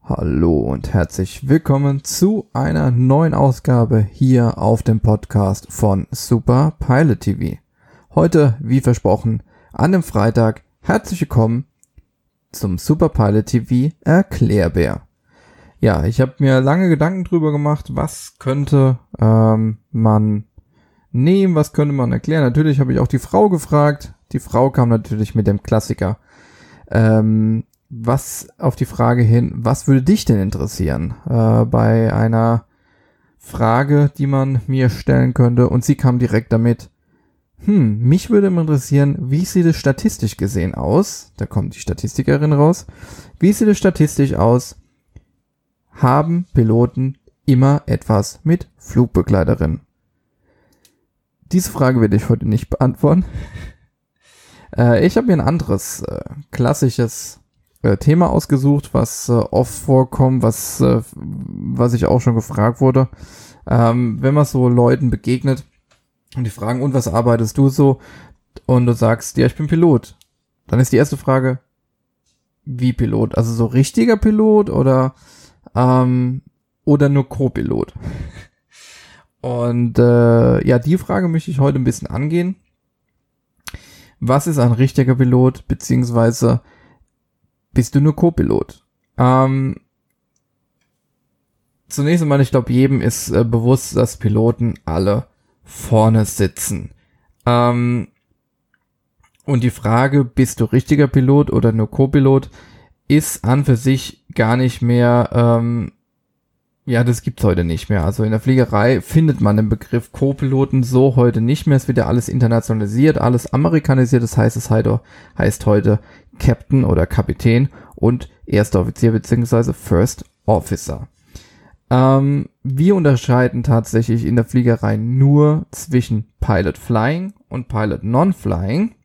Hallo und herzlich willkommen zu einer neuen Ausgabe hier auf dem Podcast von Super Pilot TV. Heute, wie versprochen, an dem Freitag, herzlich willkommen zum Super Pilot TV Erklärbär. Ja, ich habe mir lange Gedanken drüber gemacht, was könnte man nehmen, was könnte man erklären. Natürlich habe ich auch die Frau gefragt. Die Frau kam natürlich mit dem Klassiker. Was auf die Frage hin, was würde dich denn interessieren bei einer Frage, die man mir stellen könnte, und sie kam direkt damit, mich würde interessieren, wie sieht es statistisch gesehen aus, da kommt die Statistikerin raus, wie sieht es statistisch aus, haben Piloten immer etwas mit Flugbegleiterin? Diese Frage werde ich heute nicht beantworten. Ich habe mir ein anderes, klassisches Thema ausgesucht, was oft vorkommt, was ich auch schon gefragt wurde. Wenn man so Leuten begegnet und die fragen, und was arbeitest du so? Und du sagst, ja, ich bin Pilot. Dann ist die erste Frage, wie Pilot? Also so richtiger Pilot oder nur Co-Pilot? Und die Frage möchte ich heute ein bisschen angehen. Was ist ein richtiger Pilot, beziehungsweise bist du nur Co-Pilot? Zunächst einmal, ich glaube, jedem ist bewusst, dass Piloten alle vorne sitzen. Und die Frage, bist du richtiger Pilot oder nur Co-Pilot, ist an für sich gar nicht mehr, das gibt's heute nicht mehr. Also in der Fliegerei findet man den Begriff Co-Piloten so heute nicht mehr. Es wird ja alles internationalisiert, alles amerikanisiert. Das heißt, heißt heute Captain oder Kapitän und erster Offizier bzw. First Officer. Wir unterscheiden tatsächlich in der Fliegerei nur zwischen Pilot Flying und Pilot Non-Flying.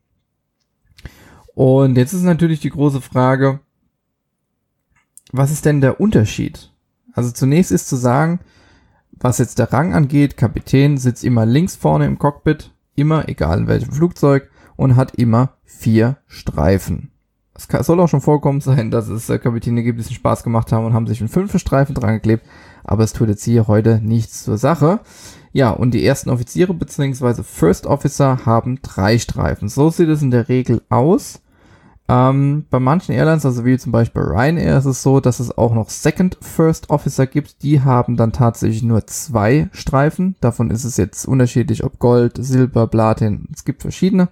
Und jetzt ist natürlich die große Frage, was ist denn der Unterschied? Also zunächst ist zu sagen, was jetzt der Rang angeht, Kapitän sitzt immer links vorne im Cockpit, immer, egal in welchem Flugzeug, und hat immer 4 Streifen. Es soll auch schon vorkommen sein, dass es Kapitäne gibt, die einen Spaß gemacht haben und haben sich einen 5. Streifen dran geklebt, aber es tut jetzt hier heute nichts zur Sache. Ja, und die ersten Offiziere bzw. First Officer haben 3 Streifen. So sieht es in der Regel aus. Bei manchen Airlines, also wie zum Beispiel Ryanair, ist es so, dass es auch noch Second First Officer gibt. Die haben dann tatsächlich nur 2 Streifen. Davon ist es jetzt unterschiedlich, ob Gold, Silber, Platin. Es gibt verschiedene.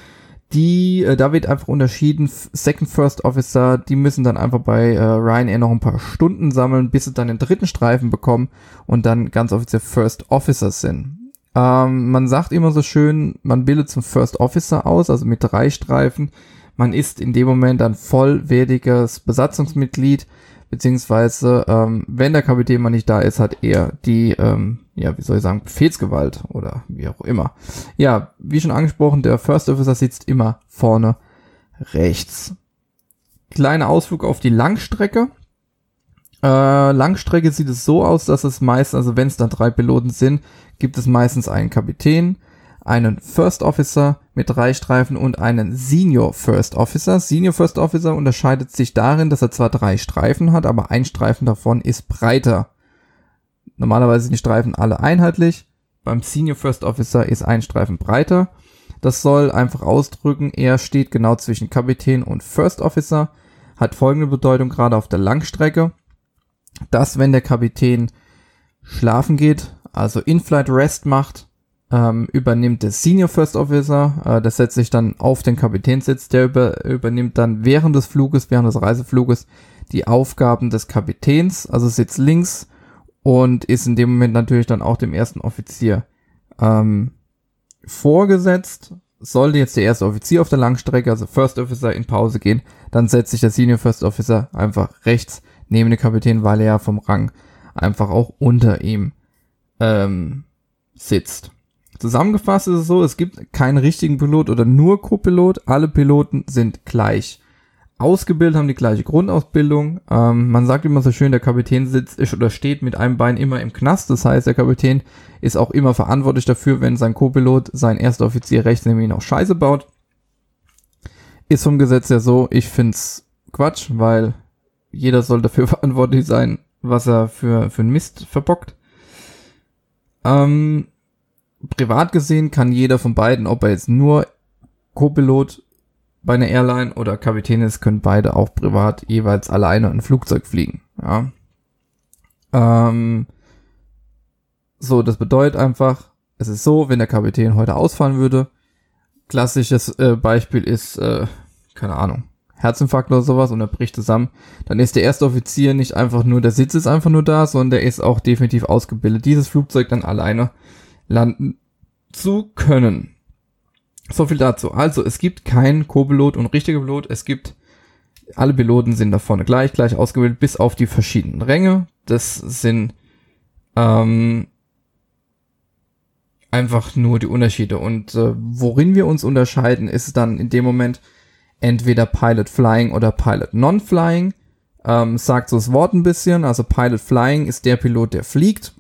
Da wird einfach unterschieden. Second First Officer, die müssen dann einfach bei Ryanair noch ein paar Stunden sammeln, bis sie dann den 3. Streifen bekommen und dann ganz offiziell First Officer sind. Man sagt immer so schön, man bildet zum First Officer aus, also mit 3 Streifen. Man ist in dem Moment dann vollwertiges Besatzungsmitglied, beziehungsweise wenn der Kapitän mal nicht da ist, hat er die, Befehlsgewalt oder wie auch immer. Ja, wie schon angesprochen, der First Officer sitzt immer vorne rechts. Kleiner Ausflug auf die Langstrecke. Langstrecke sieht es so aus, dass es meistens, also wenn es dann 3 Piloten sind, gibt es meistens einen Kapitän, einen First Officer mit 3 Streifen und einen Senior First Officer. Senior First Officer unterscheidet sich darin, dass er zwar 3 Streifen hat, aber ein Streifen davon ist breiter. Normalerweise sind die Streifen alle einheitlich. Beim Senior First Officer ist ein Streifen breiter. Das soll einfach ausdrücken, er steht genau zwischen Kapitän und First Officer. Hat folgende Bedeutung gerade auf der Langstrecke, dass wenn der Kapitän schlafen geht, also In-Flight Rest macht, übernimmt der Senior First Officer, das setzt sich dann auf den Kapitänssitz, der übernimmt dann während des Reisefluges, die Aufgaben des Kapitäns, also sitzt links und ist in dem Moment natürlich dann auch dem ersten Offizier vorgesetzt. Sollte jetzt der erste Offizier auf der Langstrecke, also First Officer, in Pause gehen, dann setzt sich der Senior First Officer einfach rechts neben den Kapitän, weil er ja vom Rang einfach auch unter ihm sitzt. Zusammengefasst ist es so, es gibt keinen richtigen Pilot oder nur Co-Pilot. Alle Piloten sind gleich ausgebildet, haben die gleiche Grundausbildung. Man sagt immer so schön, der Kapitän steht mit einem Bein immer im Knast. Das heißt, der Kapitän ist auch immer verantwortlich dafür, wenn sein Co-Pilot, sein erster Offizier rechts neben ihn auch Scheiße baut. Ist vom Gesetz ja so, ich find's Quatsch, weil jeder soll dafür verantwortlich sein, was er für einen Mist verbockt. Privat gesehen kann jeder von beiden, ob er jetzt nur Co-Pilot bei einer Airline oder Kapitän ist, können beide auch privat jeweils alleine ein Flugzeug fliegen. Ja. So, das bedeutet einfach, es ist so, wenn der Kapitän heute ausfallen würde, klassisches Beispiel ist, keine Ahnung, Herzinfarkt oder sowas und er bricht zusammen, dann ist der erste Offizier nicht einfach nur, der Sitz ist einfach nur da, sondern der ist auch definitiv ausgebildet, dieses Flugzeug dann alleine landen zu können. So viel dazu. Also, es gibt keinen Co-Pilot und richtiger Pilot, alle Piloten sind da vorne gleich ausgebildet, bis auf die verschiedenen Ränge. Das sind einfach nur die Unterschiede. Und worin wir uns unterscheiden, ist dann in dem Moment entweder Pilot Flying oder Pilot Non-Flying. Sagt so das Wort ein bisschen. Also Pilot Flying ist der Pilot, der fliegt.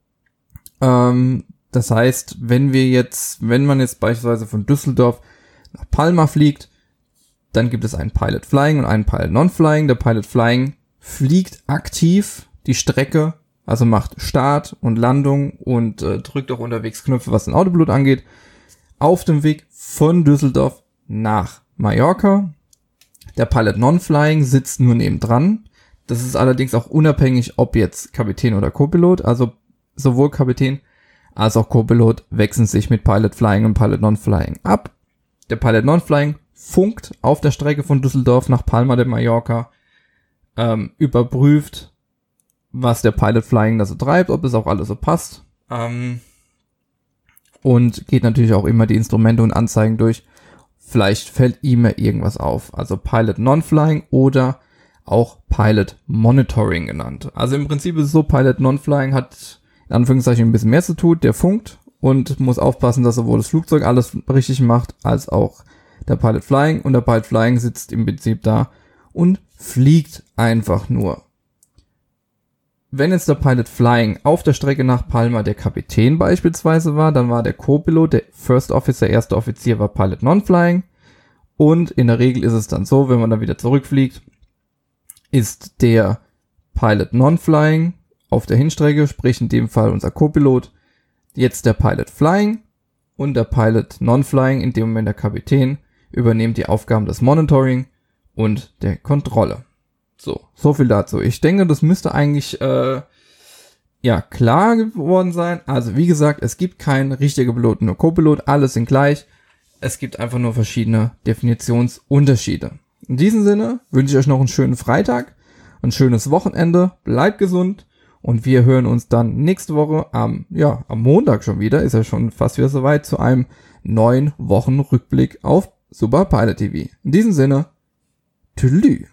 Das heißt, wenn man jetzt beispielsweise von Düsseldorf nach Palma fliegt, dann gibt es einen Pilot Flying und einen Pilot Non-Flying. Der Pilot Flying fliegt aktiv die Strecke, also macht Start und Landung und drückt auch unterwegs Knöpfe, was den Autopilot angeht, auf dem Weg von Düsseldorf nach Mallorca. Der Pilot Non-Flying sitzt nur nebendran. Das ist allerdings auch unabhängig, ob jetzt Kapitän oder Co-Pilot, also sowohl Kapitän als auch Co-Pilot wechseln sich mit Pilot Flying und Pilot Non-Flying ab. Der Pilot Non-Flying funkt auf der Strecke von Düsseldorf nach Palma de Mallorca, überprüft, was der Pilot Flying da so treibt, ob es auch alles so passt, und geht natürlich auch immer die Instrumente und Anzeigen durch. Vielleicht fällt ihm ja irgendwas auf. Also Pilot Non-Flying oder auch Pilot Monitoring genannt. Also im Prinzip ist es so, Pilot Non-Flying hat in Anführungszeichen ein bisschen mehr zu tun. Der funkt und muss aufpassen, dass sowohl das Flugzeug alles richtig macht, als auch der Pilot Flying. Und der Pilot Flying sitzt im Prinzip da und fliegt einfach nur. Wenn jetzt der Pilot Flying auf der Strecke nach Palma der Kapitän beispielsweise war, dann war der Co-Pilot, der First Officer, erster Offizier, war Pilot Non-Flying. Und in der Regel ist es dann so, wenn man dann wieder zurückfliegt, ist der Pilot Non-Flying auf der Hinstrecke, sprich in dem Fall unser Co-Pilot, jetzt der Pilot Flying, und der Pilot Non-Flying, in dem Moment der Kapitän, übernimmt die Aufgaben des Monitoring und der Kontrolle. So viel dazu. Ich denke, das müsste eigentlich klar geworden sein. Also wie gesagt, es gibt keinen richtigen Pilot, nur Co-Pilot, alles sind gleich. Es gibt einfach nur verschiedene Definitionsunterschiede. In diesem Sinne wünsche ich euch noch einen schönen Freitag, ein schönes Wochenende, bleibt gesund und wir hören uns dann nächste Woche am Montag schon wieder, ist ja schon fast wieder soweit, zu einem neuen Wochenrückblick auf Super Pilot TV. In diesem Sinne, tschüss.